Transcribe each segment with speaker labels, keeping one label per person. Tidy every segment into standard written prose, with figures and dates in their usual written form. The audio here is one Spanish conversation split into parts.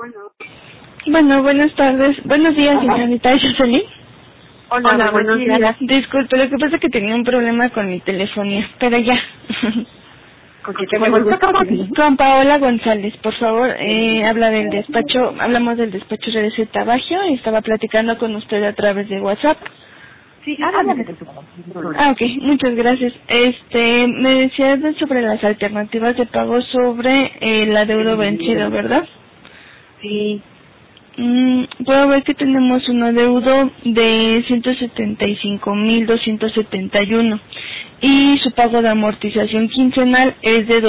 Speaker 1: Bueno, buenas tardes. Buenos días, señorita Jocelyn.
Speaker 2: Hola, buenos días.
Speaker 1: Disculpe, lo que pasa es que tenía un problema con mi telefonía, pero ya.
Speaker 2: ¿Con qué tengo el gusto?
Speaker 1: Con Paola González, por favor, habla del despacho, hablamos del despacho de receta Bagio y estaba platicando con usted a través de WhatsApp.
Speaker 2: Sí, háblame.
Speaker 1: Ok, muchas gracias. Me decía sobre las alternativas de pago sobre el adeudo vencido, ¿verdad?
Speaker 2: Sí.
Speaker 1: Puedo ver que tenemos un adeudo de 175,271 y su pago de amortización quincenal es de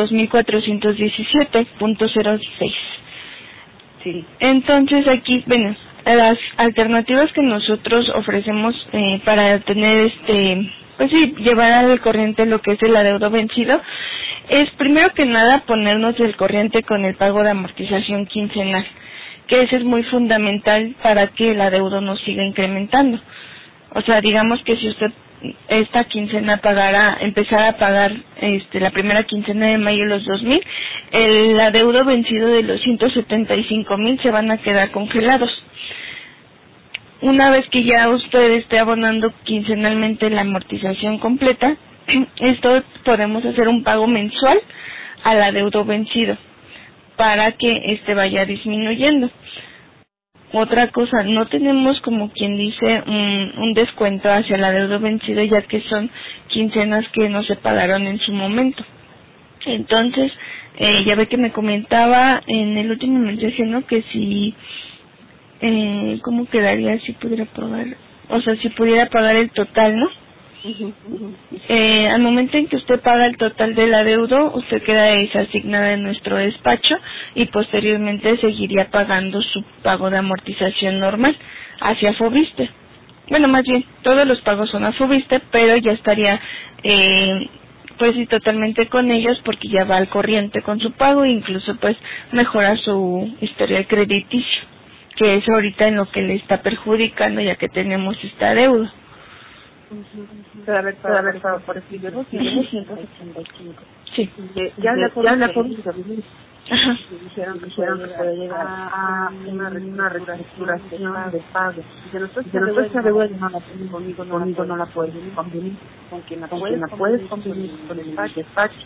Speaker 1: 2,417.06.
Speaker 2: Sí.
Speaker 1: Entonces aquí, bueno, las alternativas que nosotros ofrecemos para tener pues sí, llevar al corriente lo que es el adeudo vencido es primero que nada ponernos del corriente con el pago de amortización quincenal, que ese es muy fundamental para que el adeudo no siga incrementando. O sea, digamos que si usted esta quincena empezara a pagar la primera quincena de mayo los 2,000, el adeudo vencido de los 175,000 se van a quedar congelados. Una vez que ya usted esté abonando quincenalmente la amortización completa, esto podemos hacer un pago mensual al adeudo vencido para que vaya disminuyendo. Otra cosa, no tenemos como quien dice un descuento hacia el adeudo vencido, ya que son quincenas que no se pagaron en su momento. Entonces, ya ve que me comentaba en el último mensaje, ¿no? Que si, ¿cómo quedaría si pudiera pagar? O sea, si pudiera pagar el total, ¿no? Al momento en que usted paga el total del adeudo, usted queda desasignada en nuestro despacho y posteriormente seguiría pagando su pago de amortización normal hacia Fobiste. Bueno, más bien, todos los pagos son a Fobiste, pero ya estaría pues sí, totalmente con ellos porque ya va al corriente con su pago e incluso pues mejora su historial crediticio, que es ahorita en lo que le está perjudicando ya que tenemos esta deuda.
Speaker 2: Puede haber estado por el 185.
Speaker 1: Sí.
Speaker 2: Ya hablé con
Speaker 1: Ajá.
Speaker 2: dijeron que puede llegar a una reestructuración de pago. De nosotros esa deuda no la tienen conmigo, no la puedes convenir. Con quien la puedes convenir con el despacho.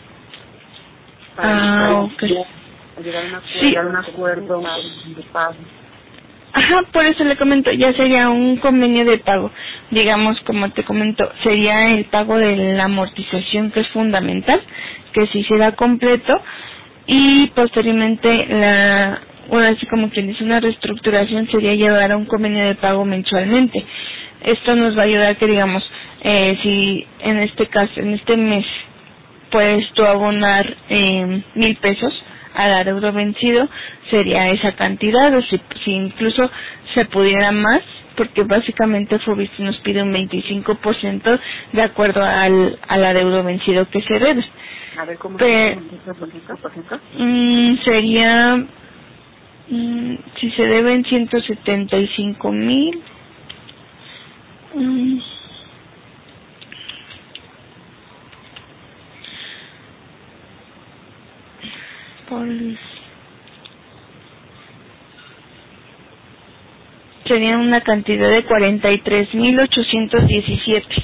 Speaker 1: Ok.
Speaker 2: Llegar a un acuerdo de pago.
Speaker 1: Ajá, por eso le comento, ya sería un convenio de pago. Digamos, como te comento, sería el pago de la amortización, que es fundamental, que se hiciera completo, y posteriormente ahora sí como quien dice una reestructuración sería llevar a un convenio de pago mensualmente. Esto nos va a ayudar que, digamos, si en este caso, en este mes, puedes tú abonar 1,000 pesos al adeudo vencido, sería esa cantidad, o si incluso se pudiera más, porque básicamente Fobiste nos pide un 25% de acuerdo al adeudo vencido que se debe.
Speaker 2: A ver, ¿cómo se
Speaker 1: sería, si se deben 175,000, sería una cantidad de 43,817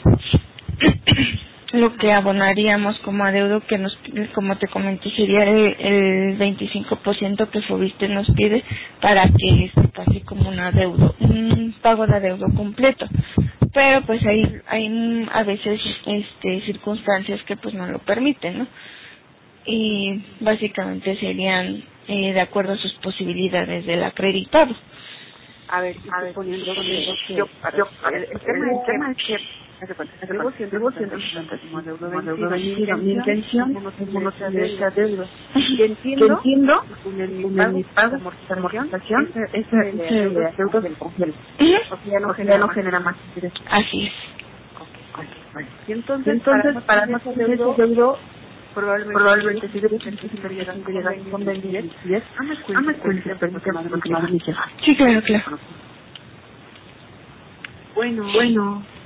Speaker 1: lo que abonaríamos como adeudo, que como te comenté, sería el 25% que Fobiste nos pide para que esto pase como un pago de adeudo completo. Pero pues hay a veces circunstancias que pues no lo permiten, ¿no? Y básicamente serían de acuerdo a sus posibilidades del acreditado.
Speaker 2: A ver, poniendo el tema es que debo siendo como deuda vencida. Mi intención es no tener esa deuda. Entiendo con mi pago de amortización ese deuda del congelo. O sea, ya no genera más interés.
Speaker 1: Así es.
Speaker 2: Y entonces para no tener ese deuda, probablemente sí debe llegar con 10.
Speaker 1: Sí, claro.
Speaker 2: Bueno,